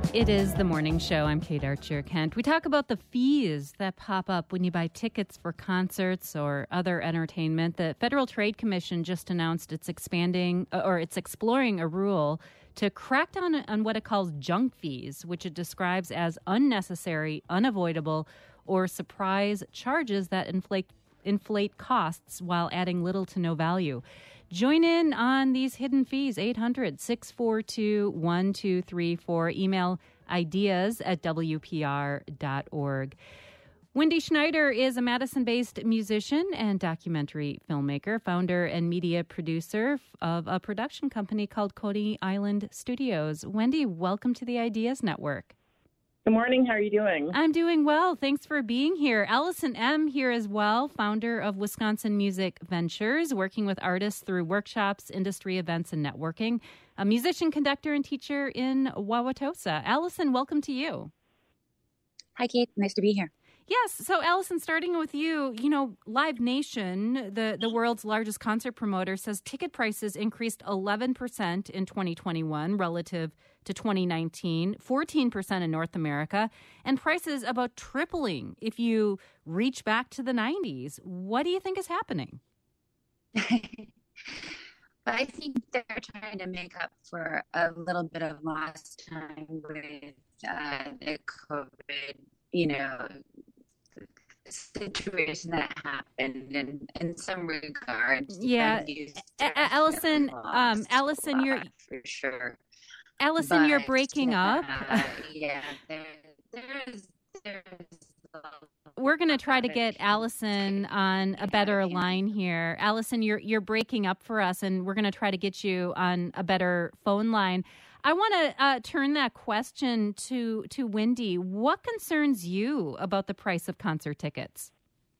It is the morning show. I'm Kate Archer-Kent. We talk about the fees that pop up when you buy tickets for concerts or other entertainment. The Federal Trade Commission just announced it's exploring a rule to crack down on what it calls junk fees, which it describes as unnecessary, unavoidable, or surprise charges that inflate costs while adding little to no value. Join in on these hidden fees, 800-642-1234. Email ideas@wpr.org. Wendy Schneider is a Madison-based musician and documentary filmmaker, founder and media producer of a production company called Coney Island Studios. Wendy, welcome to the Ideas Network. Good morning. How are you doing? I'm doing well. Thanks for being here. Allison M. here as well, founder of Wisconsin Music Ventures, working with artists through workshops, industry events, and networking. A musician, conductor, and teacher in Wauwatosa. Allison, welcome to you. Hi, Kate. Nice to be here. Yes. So, Allison, starting with you, Live Nation, the world's largest concert promoter, says ticket prices increased 11% in 2021 relative to 2019, 14% in North America, and prices about tripling if you reach back to the 90s. What do you think is happening? I think they're trying to make up for a little bit of lost time with the COVID, situation that happened in some regards. Yeah, Allison, you're for sure. Allison, you're breaking up. There's we're going to try to get Allison on a better line here. Allison, you're breaking up for us, and we're going to try to get you on a better phone line. I want to turn that question to Wendy. What concerns you about the price of concert tickets?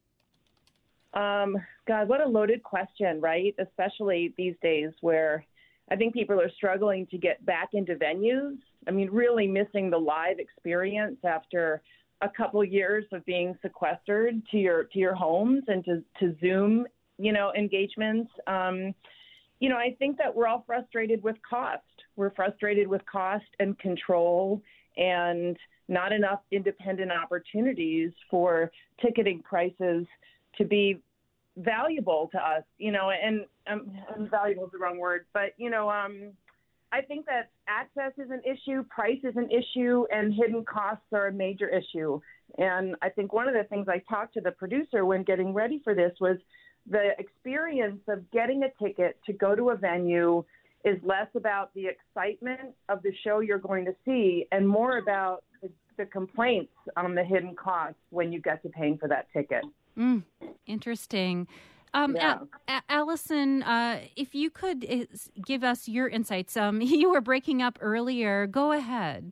God, what a loaded question, right? Especially these days where I think people are struggling to get back into venues. I mean, really missing the live experience after a couple years of being sequestered to your homes and to Zoom, engagements. I think that we're all frustrated with cost. We're frustrated with cost and control and not enough independent opportunities for ticketing prices to be valuable to us, and valuable is the wrong word, but, I think that access is an issue, price is an issue, and hidden costs are a major issue. And I think one of the things I talked to the producer when getting ready for this was the experience of getting a ticket to go to a venue is less about the excitement of the show you're going to see and more about the complaints on the hidden costs when you get to paying for that ticket. Interesting. Yeah. Allison, if you could give us your insights. You were breaking up earlier. Go ahead.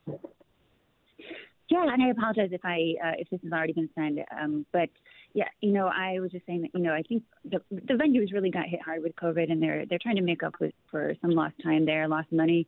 Yeah, and I apologize if this has already been said. But yeah, I was just saying that I think the venues really got hit hard with COVID, and they're trying to make up for some lost time there, lost money,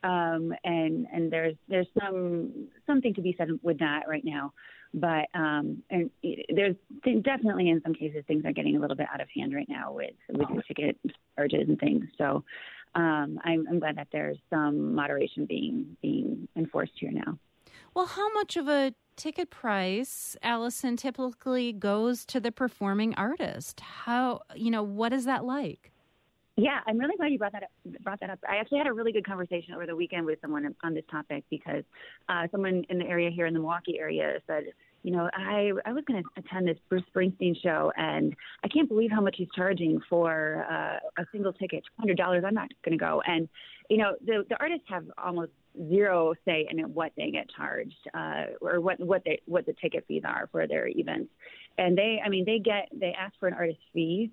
and there's something to be said with that right now. But and there's definitely in some cases things are getting a little bit out of hand right now with the ticket charges and things. So I'm glad that there's some moderation being enforced here now. Well, how much of a ticket price, Allison, typically goes to the performing artist? What is that like? Yeah, I'm really glad you brought that up. I actually had a really good conversation over the weekend with someone on this topic because someone in the area here in the Milwaukee area said, I was going to attend this Bruce Springsteen show, and I can't believe how much he's charging for a single ticket, $200. I'm not going to go. And, the artists have almost zero say in what they get charged or what the ticket fees are for their events. And they ask for an artist fee.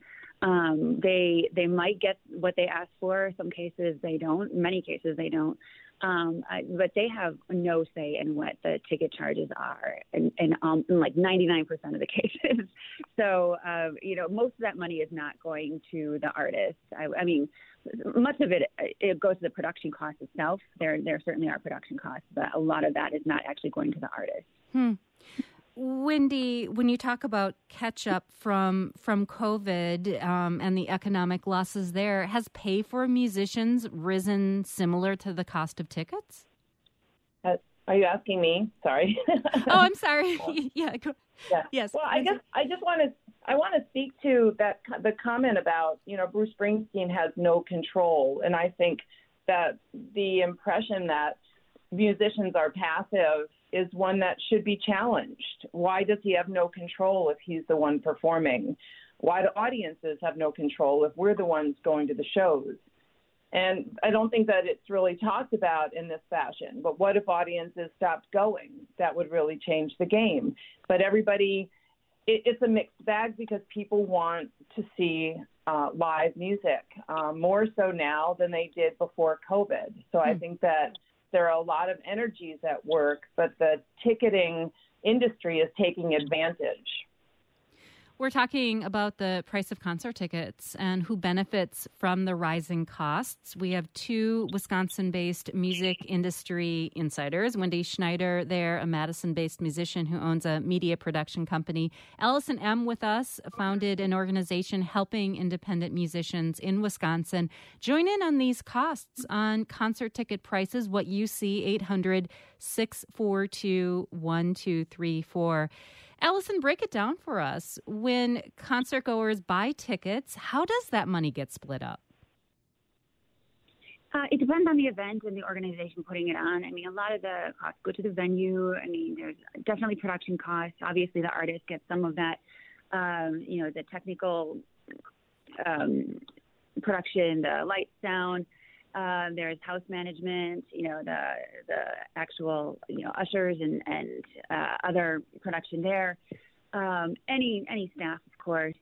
They might get what they ask for. Some cases they don't. In many cases they don't. But they have no say in what the ticket charges are in like 99% of the cases. So, most of that money is not going to the artist. I mean, much of it goes to the production cost itself. There certainly are production costs, but a lot of that is not actually going to the artist. Wendy, when you talk about catch up from COVID and the economic losses there, has pay for musicians risen similar to the cost of tickets? Are you asking me? Sorry. Oh, I'm sorry. Yeah. Yeah. Yes. Well, I guess I just want to speak to the comment about, Bruce Springsteen has no control. And I think that the impression that musicians are passive is one that should be challenged. Why does he have no control if he's the one performing? Why do audiences have no control if we're the ones going to the shows? And I don't think that it's really talked about in this fashion. But what if audiences stopped going? That would really change the game. But everybody, it's a mixed bag because people want to see live music more so now than they did before COVID. So I think that there are a lot of energies at work, but the ticketing industry is taking advantage. We're talking about the price of concert tickets and who benefits from the rising costs. We have two Wisconsin-based music industry insiders. Wendy Schneider, there, a Madison-based musician who owns a media production company. Allison M. with us, founded an organization helping independent musicians in Wisconsin. Join in on these costs on concert ticket prices, what you see, 800-642-1234. Allison, break it down for us. When concertgoers buy tickets, how does that money get split up? It depends on the event and the organization putting it on. I mean, a lot of the costs go to the venue. I mean, there's definitely production costs. Obviously, the artist gets some of that, the technical production, the light, sound. There's house management, the actual, ushers and other production there. Any staff, of course.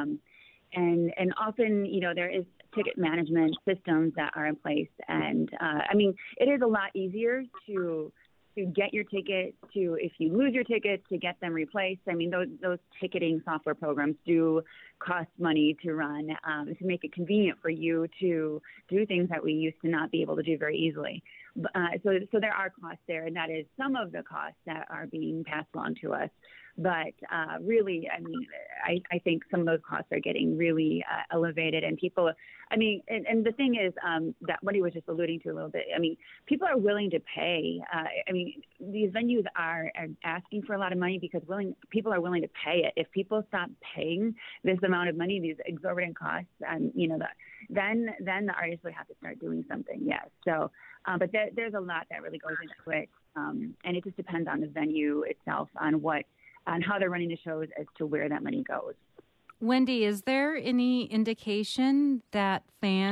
And often, there is ticket management systems that are in place. And, it is a lot easier to get your ticket, to, if you lose your ticket, to get them replaced. I mean, those ticketing software programs do cost money to run, to make it convenient for you to do things that we used to not be able to do very easily. So there are costs there, and that is some of the costs that are being passed along to us. But really, I think some of those costs are getting really elevated, and people, and the thing is that Wendy was just alluding to a little bit. People are willing to pay. These venues are asking for a lot of money because people are willing to pay it. If people stop paying this amount of money, these exorbitant costs, then the artist would have to start doing something. Yes. So, but there's a lot that really goes into it, and it just depends on the venue itself, on how they're running the shows as to where that money goes. Wendy, is there any indication that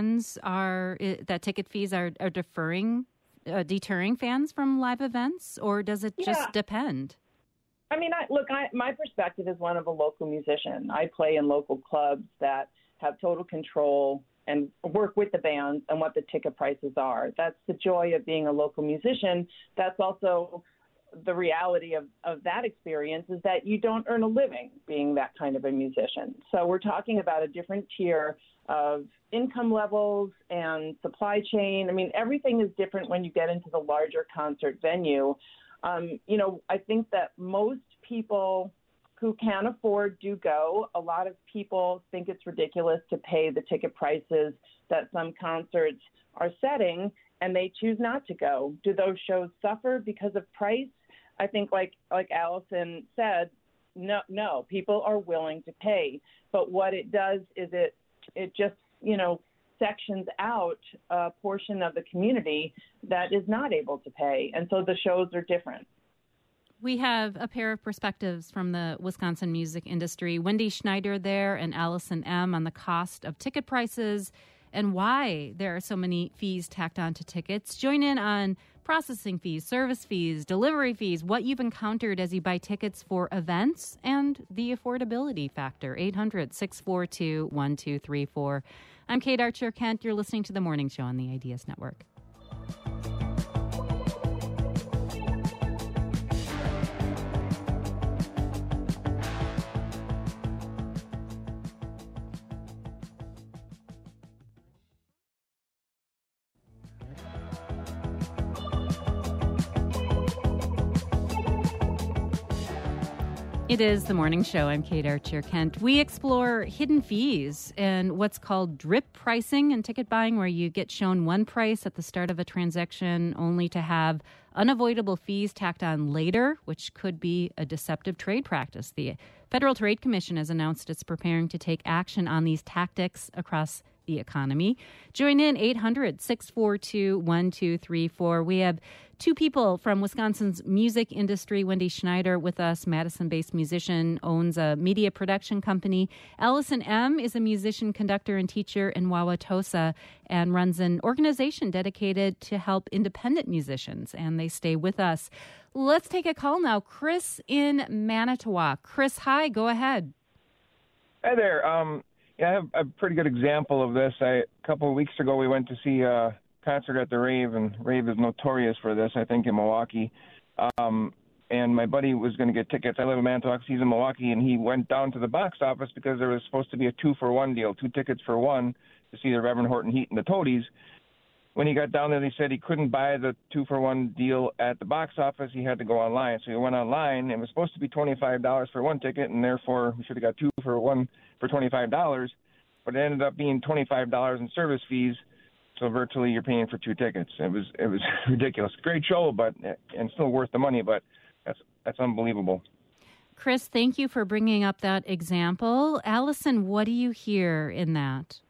that ticket fees are deterring fans from live events, or does it just depend? My perspective is one of a local musician. I play in local clubs that have total control and work with the bands and what the ticket prices are. That's the joy of being a local musician. That's also the reality of that experience, is that you don't earn a living being that kind of a musician. So we're talking about a different tier of income levels and supply chain. Everything is different when you get into the larger concert venue. I think that most people who can afford do go. A lot of people think it's ridiculous to pay the ticket prices that some concerts are setting, and they choose not to go. Do those shows suffer because of price? I think like Allison said, no, people are willing to pay. But what it does is it just, sections out a portion of the community that is not able to pay. And so the shows are different. We have a pair of perspectives from the Wisconsin music industry. Wendy Schneider there and Allison M. on the cost of ticket prices and why there are so many fees tacked on to tickets. Join in on processing fees, service fees, delivery fees, what you've encountered as you buy tickets for events, and the affordability factor. 800-642-1234. I'm Kate Archer-Kent. You're listening to The Morning Show on the Ideas Network. It is the morning show. I'm Kate Archer-Kent. We explore hidden fees and what's called drip pricing in ticket buying, where you get shown one price at the start of a transaction only to have unavoidable fees tacked on later, which could be a deceptive trade practice. The Federal Trade Commission has announced it's preparing to take action on these tactics across the economy. Join in 800-642-1234. We have two people from Wisconsin's music industry. Wendy Schneider with us, Madison-based musician, owns a media production company. Allison M. is a musician, conductor, and teacher in Wauwatosa and runs an organization dedicated to help independent musicians, and they stay with us. Let's take a call now. Chris in Manitowoc. Chris, hi, go ahead. Hi there. I have a pretty good example of this. A couple of weeks ago, we went to see a concert at the Rave, and Rave is notorious for this, I think, in Milwaukee. And my buddy was going to get tickets. I live in Manitowoc, he's in Milwaukee, and he went down to the box office because there was supposed to be a 2-for-1 deal, 2 tickets for 1 to see the Reverend Horton Heat and the Toadies. When he got down there, they said he couldn't buy the 2-for-1 deal at the box office. He had to go online. So he went online. It was supposed to be $25 for 1 ticket, and therefore we should have got 2 for 1 for $25. But it ended up being $25 in service fees. So virtually you're paying for 2 tickets. It was ridiculous. Great show, and still worth the money, but that's unbelievable. Chris, thank you for bringing up that example. Allison, what do you hear in that?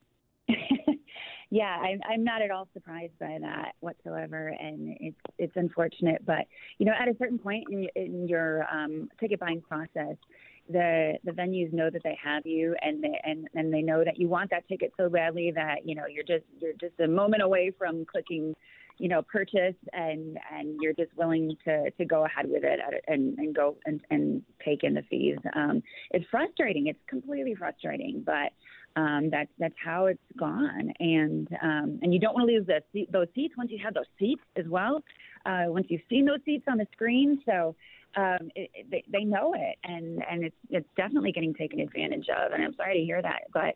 Yeah, I'm not at all surprised by that whatsoever, and it's unfortunate. But at a certain point in your ticket buying process, the venues know that they have you, and they know that you want that ticket so badly that you're just a moment away from clicking, purchase, and you're just willing to go ahead with it and go and take in the fees. It's frustrating. It's completely frustrating, but that's how it's gone, and you don't want to lose those seats once you have those seats as well. Once you've seen those seats on the screen, so they know it, and it's definitely getting taken advantage of. And I'm sorry to hear that, but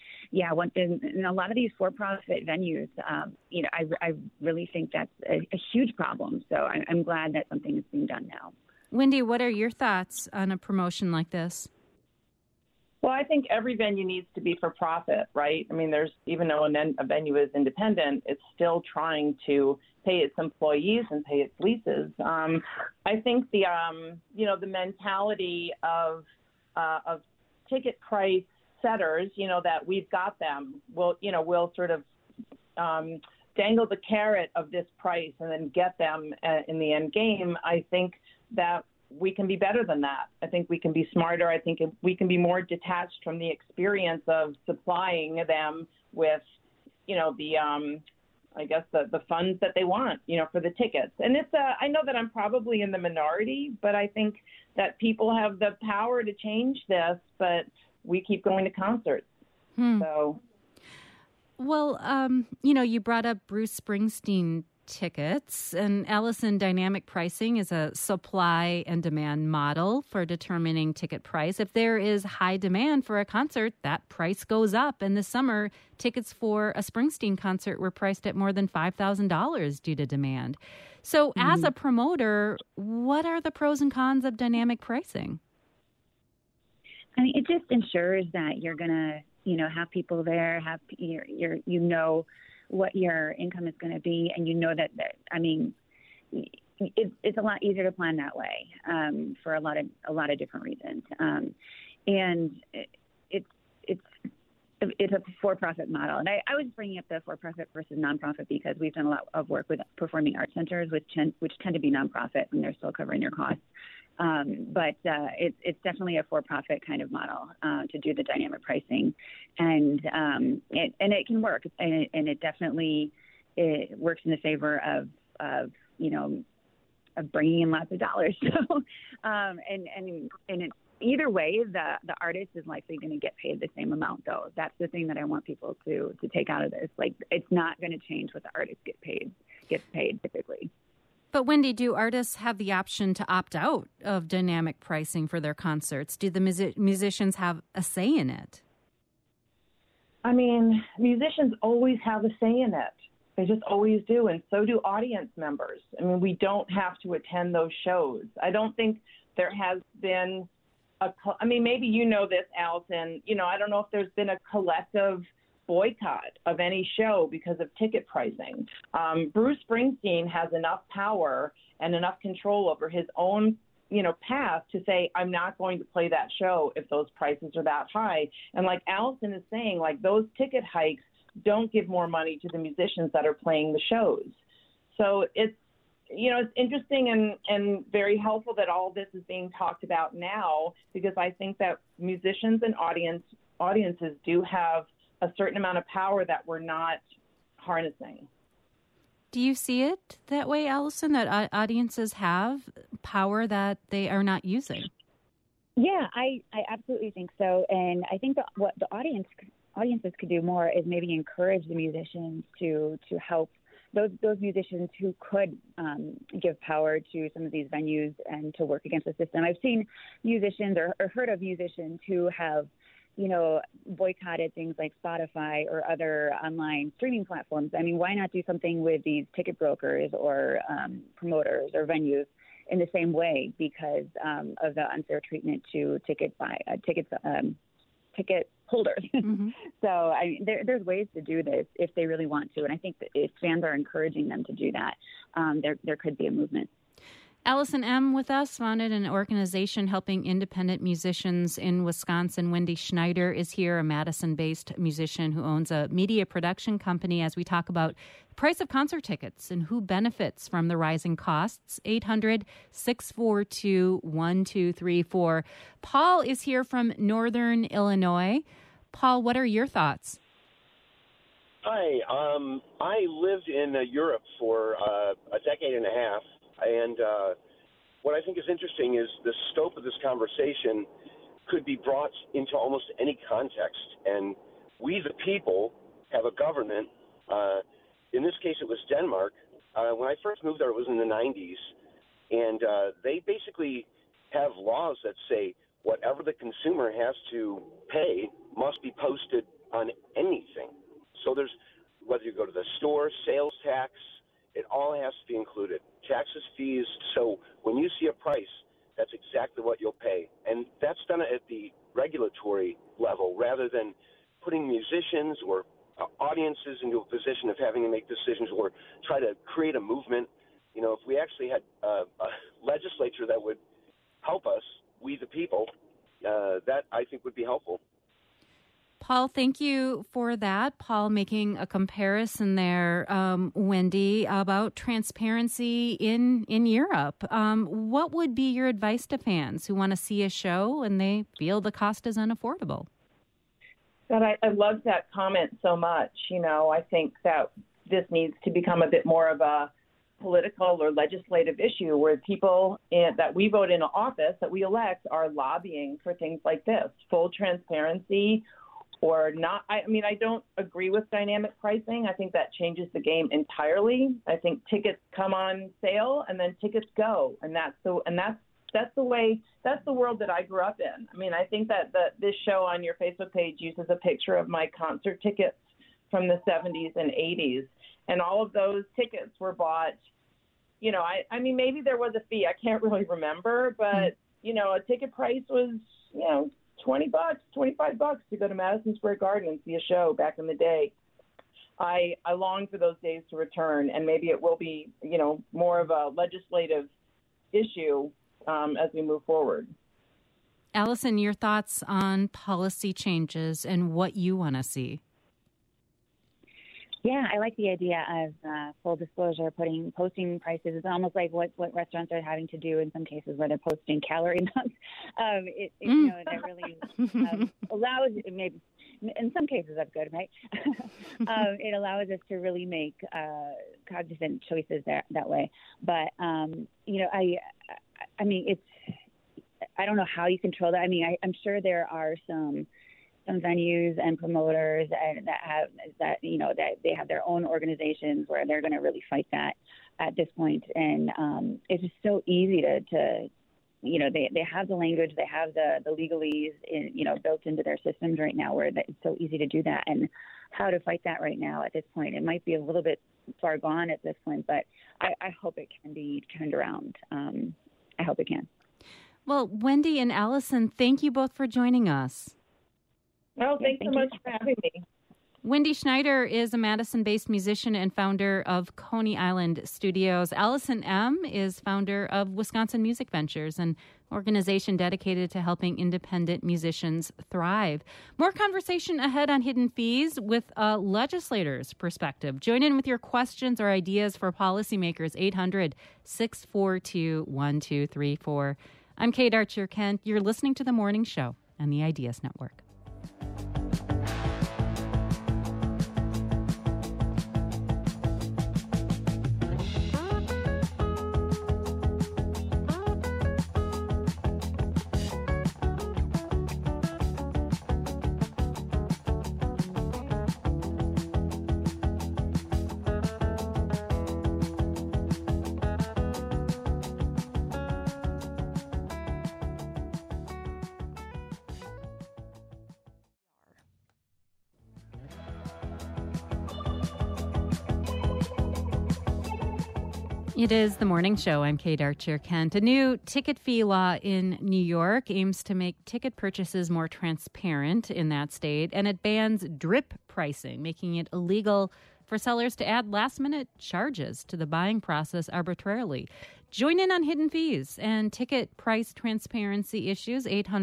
in a lot of these for-profit venues, I really think that's a huge problem. So I'm glad that something is being done now. Wendy, what are your thoughts on a promotion like this? Well, I think every venue needs to be for profit, right? I mean, even though a venue is independent, it's still trying to pay its employees and pay its leases. I think the mentality of ticket price setters, that we've got them, will sort of dangle the carrot of this price and then get them in the end game. I think that we can be better than that. I think we can be smarter. I think we can be more detached from the experience of supplying them with, the funds that they want, for the tickets. And I know that I'm probably in the minority, but I think that people have the power to change this, but we keep going to concerts. So. Well, you brought up Bruce Springsteen tickets, and Allison, dynamic pricing is a supply and demand model for determining ticket price. If there is high demand for a concert, that price goes up. And this summer, tickets for a Springsteen concert were priced at more than $5,000 due to demand. So as a promoter, what are the pros and cons of dynamic pricing? I mean, it just ensures that you're going to, have people there, have what your income is going to be, and it's a lot easier to plan that way for a lot of different reasons. And it's a for-profit model, and I was bringing up the for-profit versus nonprofit because we've done a lot of work with performing arts centers, which tend to be nonprofit, and they're still covering their costs. But it's definitely a for-profit kind of model to do the dynamic pricing, and it can work, and it definitely works in the favor of bringing in lots of dollars. So and it's either way, the artist is likely going to get paid the same amount, though. That's the thing that I want people to take out of this. Like, it's not going to change what the artist gets paid typically. But Wendy, do artists have the option to opt out of dynamic pricing for their concerts? Do the musicians have a say in it? I mean, musicians always have a say in it. They just always do, and so do audience members. I mean, we don't have to attend those shows. I don't think there has been maybe you know this, Allison. I don't know if there's been a collective boycott of any show because of ticket pricing. Bruce Springsteen has enough power and enough control over his own path to say, I'm not going to play that show if those prices are that high. And like Allison is saying, like those ticket hikes don't give more money to the musicians that are playing the shows. So it's interesting and very helpful that all this is being talked about now, because I think that musicians and audiences do have a certain amount of power that we're not harnessing. Do you see it that way, Allison, that audiences have power that they are not using? Yeah, I absolutely think so. And I think that what the audiences could do more is maybe encourage the musicians to help those musicians who could give power to some of these venues and to work against the system. I've seen musicians or heard of musicians who have boycotted things like Spotify or other online streaming platforms. I mean, why not do something with these ticket brokers or promoters or venues in the same way because of the unfair treatment to ticket holders? Mm-hmm. So there's ways to do this if they really want to, and I think that if fans are encouraging them to do that, there could be a movement. Allison M. with us, founded an organization helping independent musicians in Wisconsin. Wendy Schneider is here, a Madison-based musician who owns a media production company, as we talk about the price of concert tickets and who benefits from the rising costs. 800-642-1234. Paul is here from Northern Illinois. Paul, what are your thoughts? Hi. I lived in Europe for a decade and a half. And what I think is interesting is the scope of this conversation could be brought into almost any context. And we, the people, have a government. In this case, it was Denmark. When I first moved there, it was in the 90s. And they basically have laws that say whatever the consumer has to pay must be posted on anything. So there's, whether you go to the store, sales tax, it all has to be included. Taxes, fees. So when you see a price, that's exactly what you'll pay. And that's done at the regulatory level rather than putting musicians or audiences into a position of having to make decisions or try to create a movement. If we actually had a legislature that would help us, we the people, that I think would be helpful. Paul, thank you for that. Paul making a comparison there, Wendy, about transparency in Europe. What would be your advice to fans who want to see a show and they feel the cost is unaffordable? God, I love that comment so much. I think that this needs to become a bit more of a political or legislative issue where people that we vote in office, that we elect, are lobbying for things like this, full transparency. Or not. I don't agree with dynamic pricing. I think that changes the game entirely. I think tickets come on sale and then tickets go, and that's the world that I grew up in. I think that this show on your Facebook page uses a picture of my concert tickets from the 70s and 80s, and all of those tickets were bought. Maybe there was a fee. I can't really remember, but a ticket price was $20, $25 to go to Madison Square Garden and see a show back in the day. I long for those days to return, and maybe it will be, more of a legislative issue as we move forward. Allison, your thoughts on policy changes and what you want to see? Yeah, I like the idea of full disclosure, posting prices. It's almost like what restaurants are having to do in some cases where they're posting calorie amounts. That really allows, maybe in some cases that's good, right? It allows us to really make cognizant choices that way. But I don't know how you control that. I'm sure there are some venues and promoters that they have their own organizations where they're going to really fight that at this point. And it's just so easy to they have the language, they have the legalese built into their systems right now, where it's so easy to do that. And how to fight that right now at this point, it might be a little bit far gone at this point, but I hope it can be turned around. I hope it can. Well, Wendy and Allison, thank you both for joining us. Well, thanks so much for having me. Wendy Schneider is a Madison-based musician and founder of Coney Island Studios. Allison M. is founder of Wisconsin Music Ventures, an organization dedicated to helping independent musicians thrive. More conversation ahead on Hidden Fees with a legislator's perspective. Join in with your questions or ideas for policymakers, 800-642-1234. I'm Kate Archer-Kent. You're listening to The Morning Show on the Ideas Network. It is The Morning Show. I'm Kate Archer-Kent. A new ticket fee law in New York aims to make ticket purchases more transparent in that state, and it bans drip pricing, making it illegal for sellers to add last-minute charges to the buying process arbitrarily. Join in on Hidden Fees and ticket price transparency issues,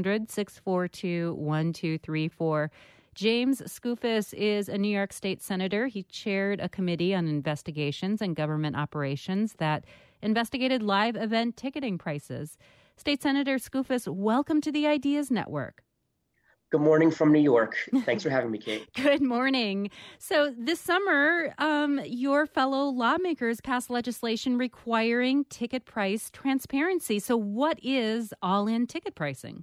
800-642-1234. James Skoufis is a New York State Senator. He chaired a committee on investigations and government operations that investigated live event ticketing prices. State Senator Skoufis, welcome to the Ideas Network. Good morning from New York. Thanks for having me, Kate. Good morning. So this summer, your fellow lawmakers passed legislation requiring ticket price transparency. So what is all-in ticket pricing?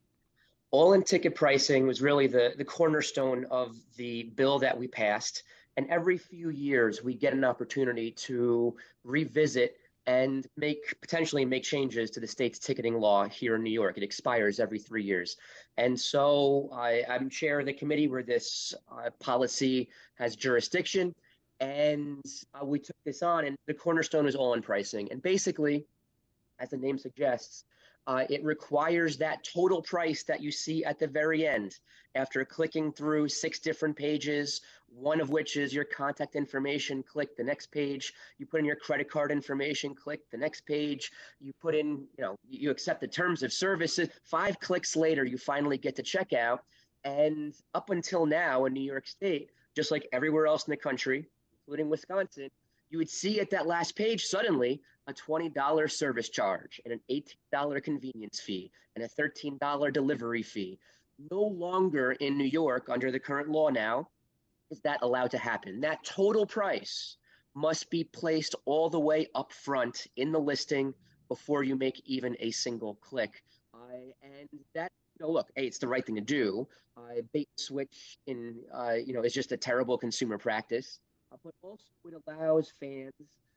All-in ticket pricing was really the cornerstone of the bill that we passed. And every few years, we get an opportunity to revisit and potentially make changes to the state's ticketing law here in New York. It expires every 3 years. And so I'm chair of the committee where this policy has jurisdiction. And we took this on, and the cornerstone is all-in pricing. And basically, as the name suggests, it requires that total price that you see at the very end after clicking through 6 different pages, one of which is your contact information. Click the next page. You put in your credit card information. Click the next page. You put in, you accept the terms of service. 5 clicks later, you finally get to checkout. And up until now in New York State, just like everywhere else in the country, including Wisconsin, you would see at that last page suddenly a $20 service charge and an $18 convenience fee and a $13 delivery fee. No longer in New York, under the current law now, is that allowed to happen. That total price must be placed all the way up front in the listing before you make even a single click. And that, look, hey, it's the right thing to do. Bait and switch is just a terrible consumer practice. But also it allows fans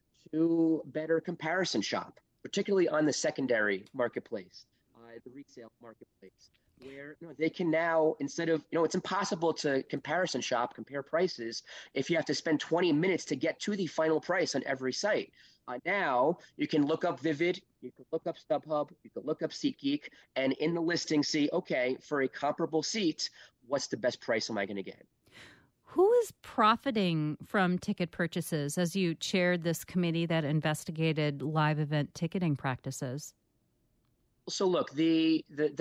to better comparison shop, particularly on the secondary marketplace, the resale marketplace, where they can now, instead of, it's impossible to comparison shop, compare prices, if you have to spend 20 minutes to get to the final price on every site. Now you can look up Vivid, you can look up StubHub, you can look up SeatGeek, and in the listing see, okay, for a comparable seat, what's the best price am I going to get? Who is profiting from ticket purchases as you chaired this committee that investigated live event ticketing practices? So look, the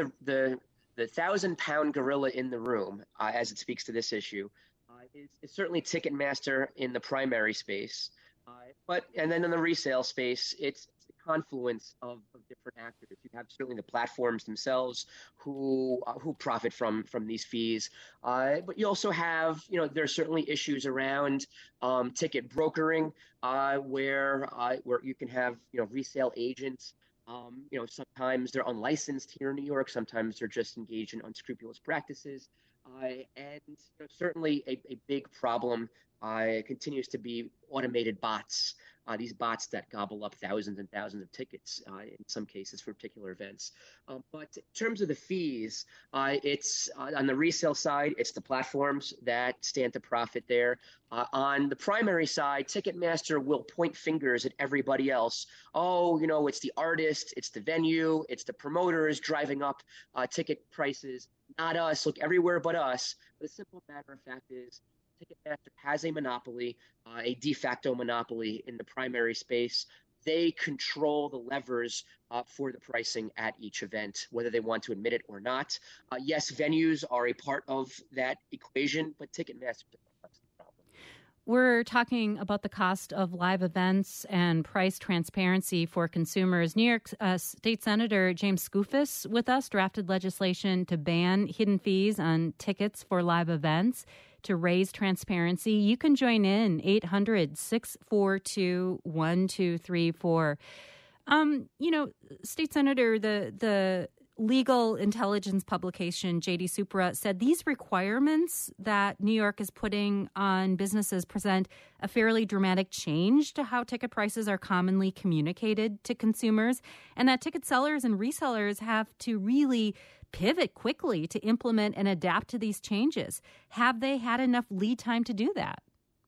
1,000-pound gorilla in the room, as it speaks to this issue, is certainly Ticketmaster in the primary space. And then in the resale space, it's a confluence of different actors. You have certainly the platforms themselves who profit from these fees. But you also have, there's certainly issues around ticket brokering, where you can have, resale agents. Sometimes they're unlicensed here in New York. Sometimes they're just engaged in unscrupulous practices. And certainly a big problem continues to be automated bots these bots that gobble up thousands and thousands of tickets in some cases for particular events. But in terms of the fees, it's on the resale side, it's the platforms that stand to profit there. On the primary side, Ticketmaster will point fingers at everybody else. Oh, it's the artist, it's the venue, it's the promoters driving up ticket prices, not us. Look everywhere but us. But the simple matter of fact is Ticketmaster has a monopoly, a de facto monopoly in the primary space. They control the levers for the pricing at each event, whether they want to admit it or not. Yes, venues are a part of that equation, but Ticketmaster is the problem. We're talking about the cost of live events and price transparency for consumers. New York State Senator James Skoufis with us drafted legislation to ban hidden fees on tickets for live events to raise transparency. You can join in 800-642-1234. State Senator, the legal intelligence publication JD Supra said these requirements that New York is putting on businesses present a fairly dramatic change to how ticket prices are commonly communicated to consumers, and that ticket sellers and resellers have to really pivot quickly to implement and adapt to these changes. Have they had enough lead time to do that?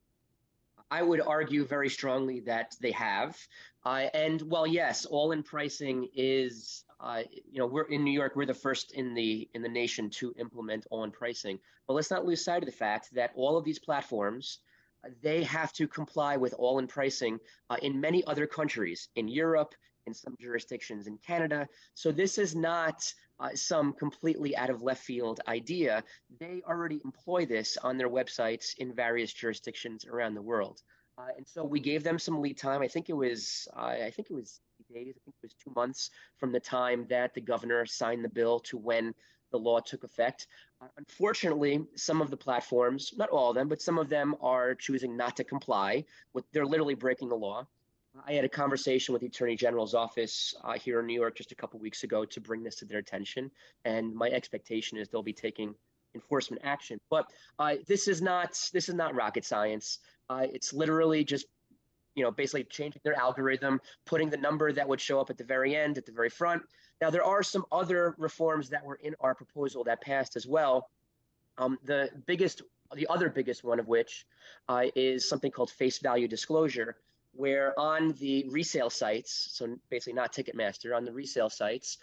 I would argue very strongly that they have. And while yes, all-in pricing is, we're in New York, we're the first in the nation to implement all-in pricing. But let's not lose sight of the fact that all of these platforms, they have to comply with all-in pricing in many other countries, in Europe, in some jurisdictions in Canada. So this is not some completely out of left field idea. They already employ this on their websites in various jurisdictions around the world. And so we gave them some lead time. I think it was days. I think it was 2 months from the time that the governor signed the bill to when the law took effect. Unfortunately, some of the platforms, not all of them, but some of them are choosing not to comply. They're literally breaking the law. I had a conversation with the Attorney General's office here in New York just a couple weeks ago to bring this to their attention, and my expectation is they'll be taking enforcement action. But this is not rocket science. It's literally just basically changing their algorithm, putting the number that would show up at the very end, at the very front. Now, there are some other reforms that were in our proposal that passed as well. The other biggest one of which is something called face value disclosure, where on the resale sites, so basically not Ticketmaster, on the resale sites,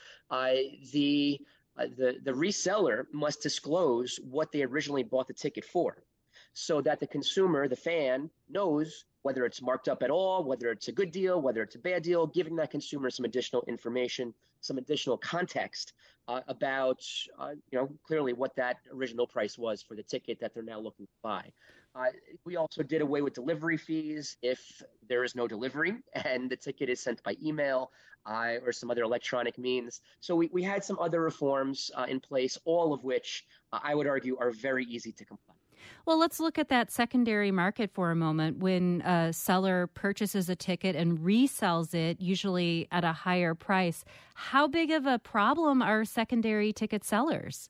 the reseller must disclose what they originally bought the ticket for, so that the consumer, the fan, knows whether it's marked up at all, whether it's a good deal, whether it's a bad deal, giving that consumer some additional information, some additional context about, clearly what that original price was for the ticket that they're now looking to buy. We also did away with delivery fees if there is no delivery and the ticket is sent by email or some other electronic means. So we had some other reforms in place, all of which I would argue are very easy to comply. Well, let's look at that secondary market for a moment. When a seller purchases a ticket and resells it, usually at a higher price, how big of a problem are secondary ticket sellers?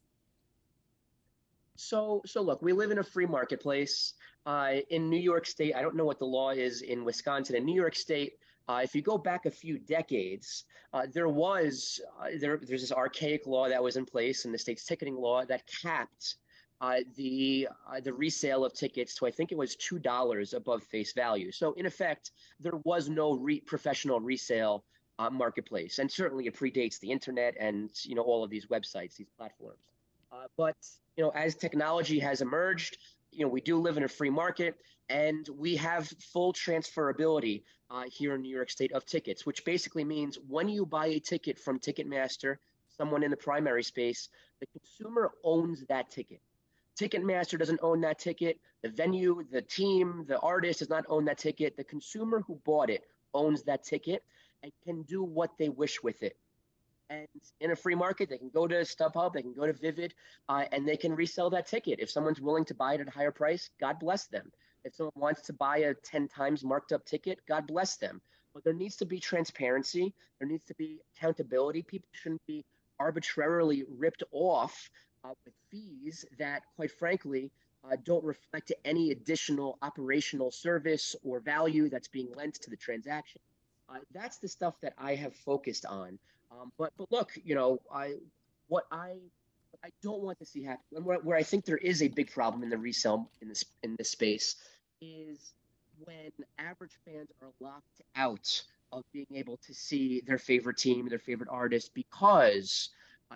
So look, we live in a free marketplace. In New York State, I don't know what the law is in Wisconsin. In New York State, if you go back a few decades, there's this archaic law that was in place in the state's ticketing law that capped the resale of tickets to, I think it was $2 above face value. So in effect, there was no professional resale marketplace, and certainly it predates the internet and all of these websites, these platforms. But as technology has emerged, we do live in a free market, and we have full transferability here in New York State of tickets, which basically means when you buy a ticket from Ticketmaster, someone in the primary space, the consumer owns that ticket. Ticketmaster doesn't own that ticket. The venue, the team, the artist does not own that ticket. The consumer who bought it owns that ticket and can do what they wish with it. And in a free market, they can go to StubHub, they can go to Vivid, and they can resell that ticket. If someone's willing to buy it at a higher price, God bless them. If someone wants to buy a 10 times marked up ticket, God bless them. But there needs to be transparency. There needs to be accountability. People shouldn't be arbitrarily ripped off with fees that, quite frankly, don't reflect any additional operational service or value that's being lent to the transaction. That's the stuff that I have focused on. But look, what I don't want to see happen, and where I think there is a big problem in the resale in this space, is when average fans are locked out of being able to see their favorite team, their favorite artist, because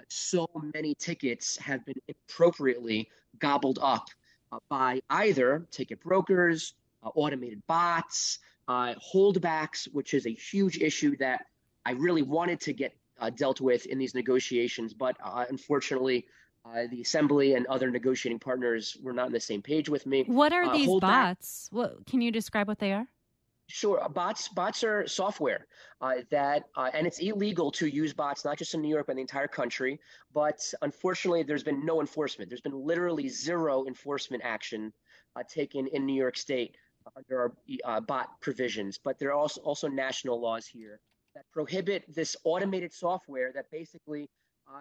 so many tickets have been appropriately gobbled up by either ticket brokers, automated bots, holdbacks, which is a huge issue that I really wanted to get dealt with in these negotiations, but unfortunately, the Assembly and other negotiating partners were not on the same page with me. What are these bots? Can you describe what they are? Sure. Bots are software that, and it's illegal to use bots, not just in New York, but in the entire country. But unfortunately, there's been no enforcement. There's been literally zero enforcement action taken in New York State under our bot provisions. But there are also national laws here that prohibit this automated software that basically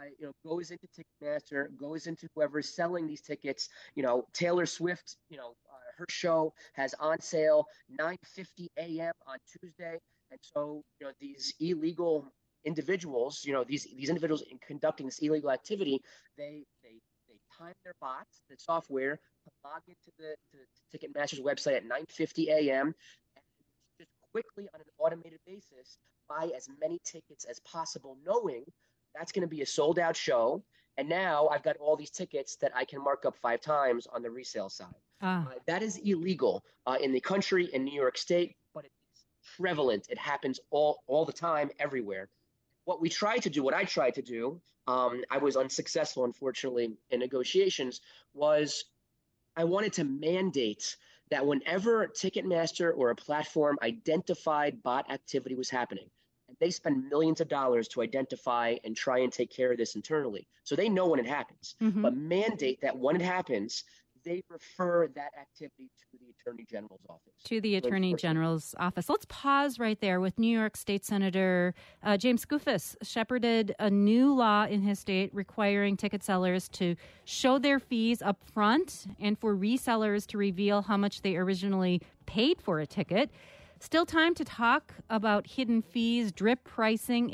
goes into Ticketmaster, goes into whoever's selling these tickets. Taylor Swift, her show has on sale 9:50 a.m. on Tuesday. And so, these illegal individuals, these individuals in conducting this illegal activity, they time their bots, the software, to log into the Ticketmaster's website at 9:50 a.m. and just quickly on an automated basis buy as many tickets as possible, knowing that's going to be a sold-out show. And now I've got all these tickets that I can mark up 5 times on the resale side. That is illegal in the country, in New York State, but it's prevalent. It happens all the time, everywhere. What I tried to do, I was unsuccessful, unfortunately, in negotiations, was I wanted to mandate that whenever Ticketmaster or a platform identified bot activity was happening, and they spend millions of dollars to identify and try and take care of this internally, so they know when it happens, but mandate that when it happens, they refer that activity to the Attorney General's office. To the Attorney General's office. Let's pause right there with New York State Senator James Skoufis shepherded a new law in his state requiring ticket sellers to show their fees up front and for resellers to reveal how much they originally paid for a ticket. Still time to talk about hidden fees, drip pricing,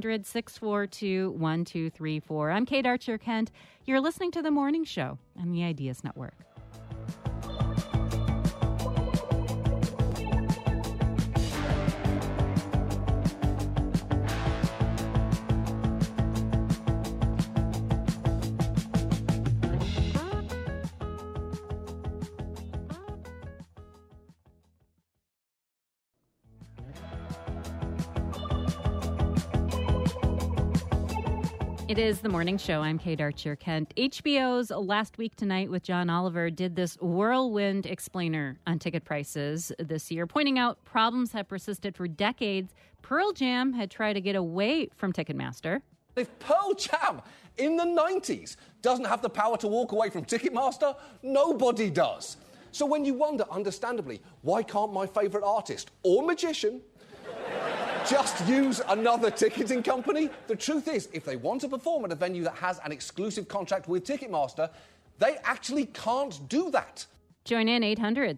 800-642-1234. I'm Kate Archer-Kent. You're listening to The Morning Show on the Ideas Network. It is The Morning Show. I'm Kate Archer-Kent. HBO's Last Week Tonight with John Oliver did this whirlwind explainer on ticket prices this year, pointing out problems have persisted for decades. Pearl Jam had tried to get away from Ticketmaster. If Pearl Jam in the 90s doesn't have the power to walk away from Ticketmaster, nobody does. So when you wonder, understandably, why can't my favourite artist or magician just use another ticketing company? The truth is, if they want to perform at a venue that has an exclusive contract with Ticketmaster, they actually can't do that. Join in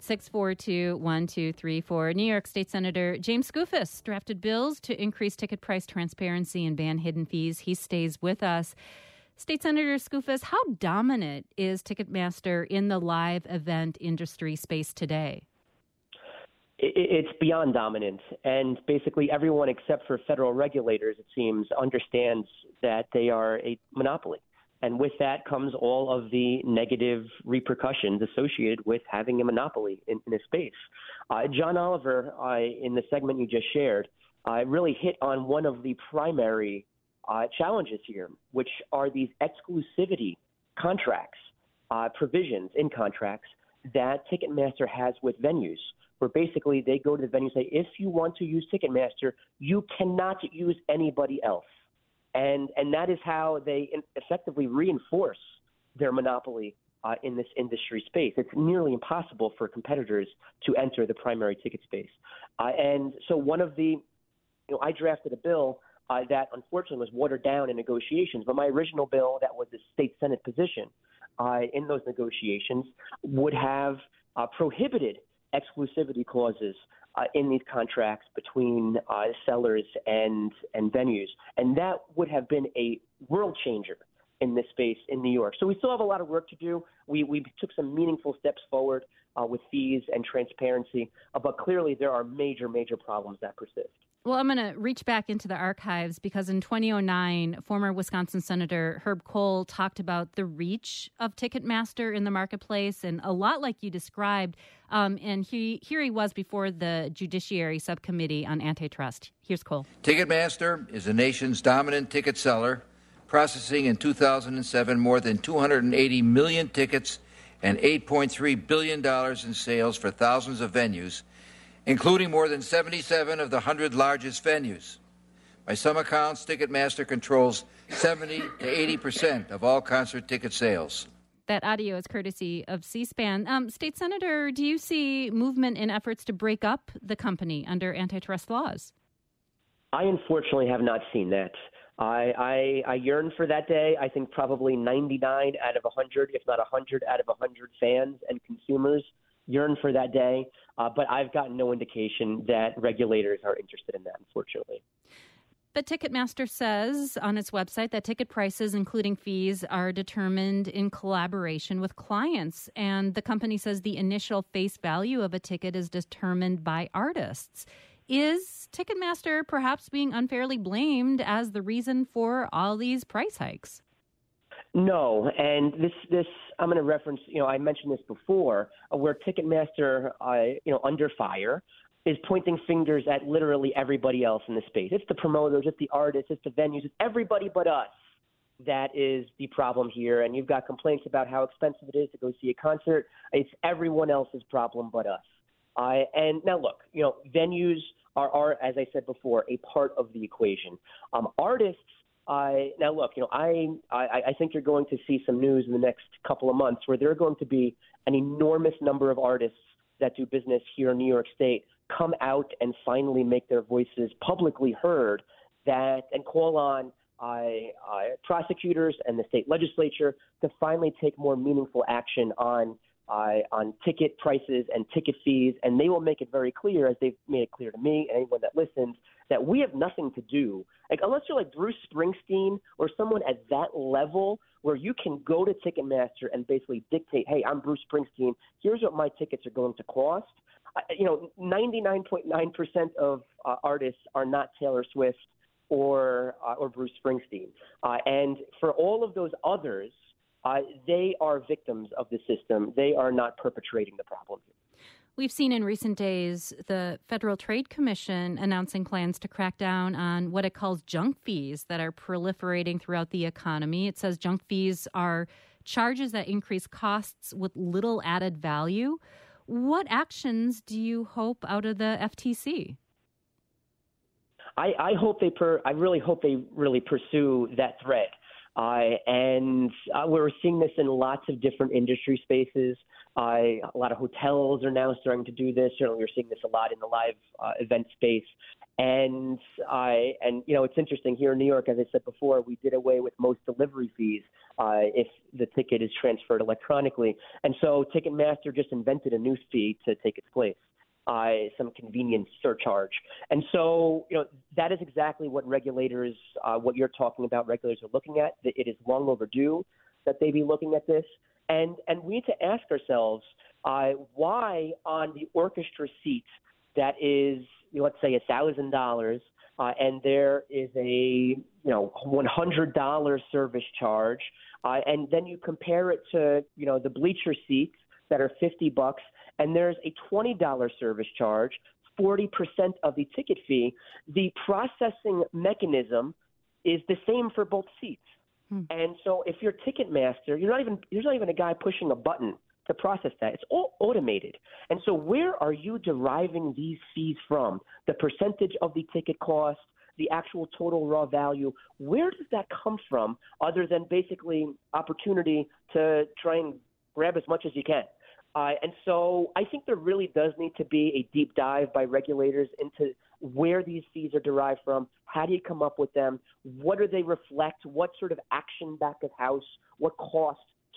800-642-1234. New York State Senator James Skoufis drafted bills to increase ticket price transparency and ban hidden fees. He stays with us. State Senator Skoufis, how dominant is Ticketmaster in the live event industry space today? It's beyond dominant, and basically everyone except for federal regulators, it seems, understands that they are a monopoly. And with that comes all of the negative repercussions associated with having a monopoly in a space. John Oliver, in the segment you just shared, really hit on one of the primary challenges here, which are these exclusivity contracts, provisions in contracts that Ticketmaster has with venues, where basically they go to the venue and say, if you want to use Ticketmaster, you cannot use anybody else. And that is how they effectively reinforce their monopoly in this industry space. It's nearly impossible for competitors to enter the primary ticket space. And so one of the, I drafted a bill that unfortunately was watered down in negotiations, but my original bill that was the state Senate position in those negotiations would have prohibited exclusivity clauses in these contracts between sellers and venues. And that would have been a world changer in this space in New York. So we still have a lot of work to do. We took some meaningful steps forward with fees and transparency, but clearly there are major problems that persist. Well, I'm going to reach back into the archives because in 2009, former Wisconsin Senator Herb Kohl talked about the reach of Ticketmaster in the marketplace, and a lot like you described. And here he was before the Judiciary Subcommittee on Antitrust. Here's Kohl. Ticketmaster is the nation's dominant ticket seller, processing in 2007 more than 280 million tickets and $8.3 billion in sales for thousands of venues, including more than 77 of the 100 largest venues. By some accounts, Ticketmaster controls 70 to 80% of all concert ticket sales. That audio is courtesy of C-SPAN. State Senator, do you see movement in efforts to break up the company under antitrust laws? I unfortunately have not seen that. I yearn for that day. I think probably 99 out of 100, if not 100 out of 100 fans and consumers yearn for that day. But I've gotten no indication that regulators are interested in that, unfortunately. But Ticketmaster says on its website that ticket prices, including fees, are determined in collaboration with clients. And the company says the initial face value of a ticket is determined by artists. Is Ticketmaster perhaps being unfairly blamed as the reason for all these price hikes? No, and this I'm going to reference. I mentioned this before, where Ticketmaster, under fire, is pointing fingers at literally everybody else in the space. It's the promoters, it's the artists, it's the venues, it's everybody but us. That is the problem here. And you've got complaints about how expensive it is to go see a concert. It's everyone else's problem but us. And now look, venues are, as I said before, a part of the equation. Artists. Now, look, I think you're going to see some news in the next couple of months where there are going to be an enormous number of artists that do business here in New York State come out and finally make their voices publicly heard and call on prosecutors and the state legislature to finally take more meaningful action on ticket prices and ticket fees. And they will make it very clear, as they've made it clear to me and anyone that listens, that we have nothing to do. Unless you're like Bruce Springsteen or someone at that level where you can go to Ticketmaster and basically dictate, hey, I'm Bruce Springsteen, here's what my tickets are going to cost. 99.9% of artists are not Taylor Swift or Bruce Springsteen. And for all of those others, they are victims of the system. They are not perpetrating the problem here. We've seen in recent days the Federal Trade Commission announcing plans to crack down on what it calls junk fees that are proliferating throughout the economy. It says junk fees are charges that increase costs with little added value. What actions do you hope out of the FTC? I really hope they really pursue that thread. And we're seeing this in lots of different industry spaces. A lot of hotels are now starting to do this. Certainly, we're seeing this a lot in the live event space. And it's interesting here in New York, as I said before, we did away with most delivery fees if the ticket is transferred electronically. And so Ticketmaster just invented a new fee to take its place. Some convenience surcharge. And so, that is exactly what regulators, what you're talking about, regulators are looking at. It is long overdue that they be looking at this. And we need to ask ourselves, why on the orchestra seat that is, let's say, $1,000, and there is a, $100 service charge, and then you compare it to, the bleacher seats that are $50, and there's a $20 service charge, 40% of the ticket fee, the processing mechanism is the same for both seats. And so if you're Ticketmaster, there's not even a guy pushing a button to process that. It's all automated. And so where are you deriving these fees from? The percentage of the ticket cost, the actual total raw value, where does that come from other than basically opportunity to try and grab as much as you can? And so I think there really does need to be a deep dive by regulators into where these fees are derived from. How do you come up with them? What do they reflect? What sort of action back of house? What cost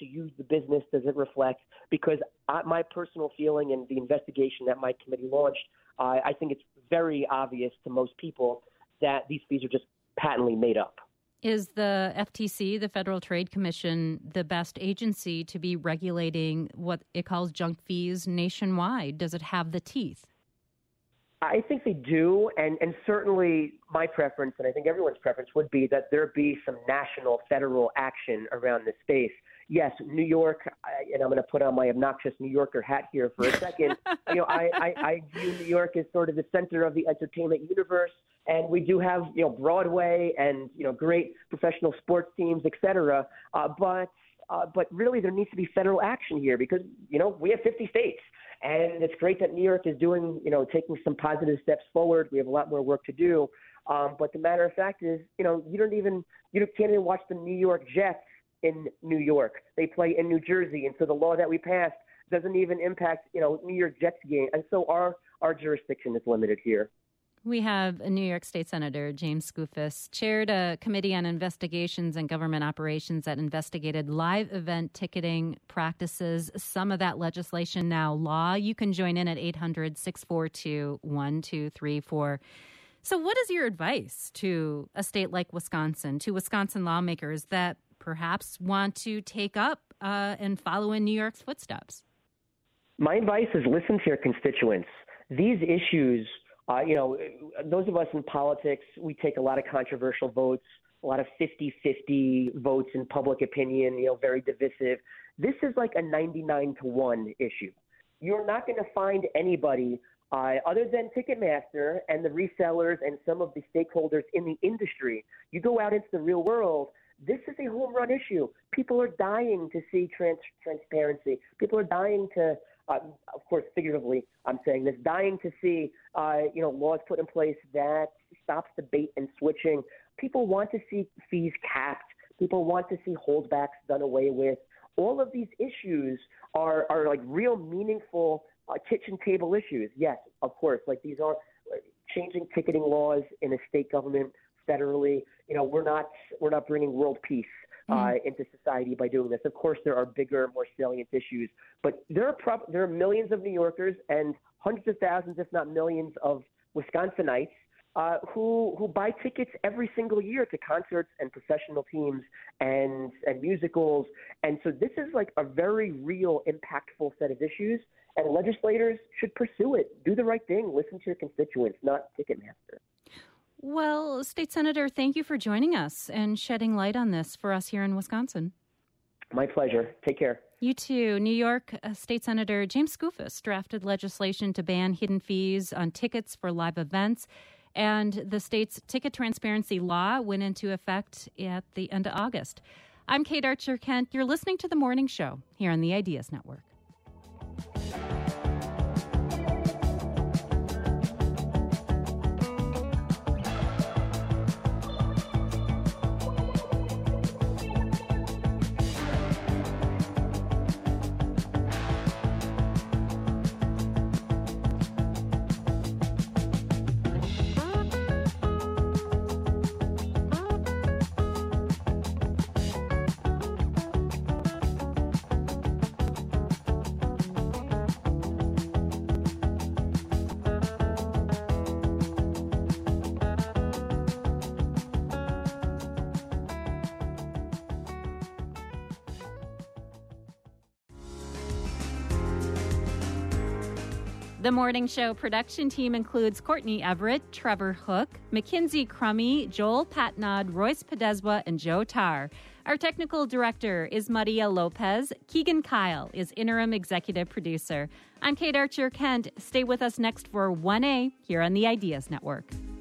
to you, the business, does it reflect? Because my personal feeling and the investigation that my committee launched, I think it's very obvious to most people that these fees are just patently made up. Is the FTC, the Federal Trade Commission, the best agency to be regulating what it calls junk fees nationwide? Does it have the teeth? I think they do, and certainly my preference, and I think everyone's preference, would be that there be some national, federal action around this space. Yes, New York, and I'm going to put on my obnoxious New Yorker hat here for a second. I view New York as sort of the center of the entertainment universe, and we do have, Broadway and, great professional sports teams, et cetera. But really there needs to be federal action here because, we have 50 states. And it's great that New York is doing, taking some positive steps forward. We have a lot more work to do. But the matter of fact is, you can't even watch the New York Jets in New York. They play in New Jersey. And so the law that we passed doesn't even impact, New York Jets game. And so our jurisdiction is limited here. We have a New York State Senator, James Skoufis, chaired a committee on investigations and government operations that investigated live event ticketing practices. Some of that legislation now law. You can join in at 800-642-1234. So what is your advice to a state like Wisconsin, to Wisconsin lawmakers that perhaps want to take up and follow in New York's footsteps? My advice is listen to your constituents. These issues, those of us in politics, we take a lot of controversial votes, a lot of 50-50 votes in public opinion, very divisive. This is like a 99-1 issue. You're not going to find anybody other than Ticketmaster and the resellers and some of the stakeholders in the industry. You go out into the real world, this is a home run issue. People are dying to see transparency. People are dying to, of course, figuratively, I'm saying this, dying to see, laws put in place that stops the bait and switching. People want to see fees capped. People want to see holdbacks done away with. All of these issues are like real meaningful kitchen table issues. Yes, of course, like these are changing ticketing laws in a state government federally. We're not bringing world peace into society by doing this. Of course, there are bigger, more salient issues, but there are millions of New Yorkers and hundreds of thousands, if not millions, of Wisconsinites who buy tickets every single year to concerts and professional teams and musicals. And so this is like a very real, impactful set of issues, and legislators should pursue it. Do the right thing. Listen to your constituents, not Ticketmaster. Well, State Senator, thank you for joining us and shedding light on this for us here in Wisconsin. My pleasure. Take care. You too. New York State Senator James Skoufis drafted legislation to ban hidden fees on tickets for live events, and the state's ticket transparency law went into effect at the end of August. I'm Kate Archer-Kent. You're listening to The Morning Show here on the Ideas Network. The Morning Show production team includes Courtney Everett, Trevor Hook, Mackenzie Crummy, Joel Patnod, Royce Podeswa, and Joe Tarr. Our technical director is Maria Lopez. Keegan Kyle is interim executive producer. I'm Kate Archer-Kent. Stay with us next for 1A here on the Ideas Network.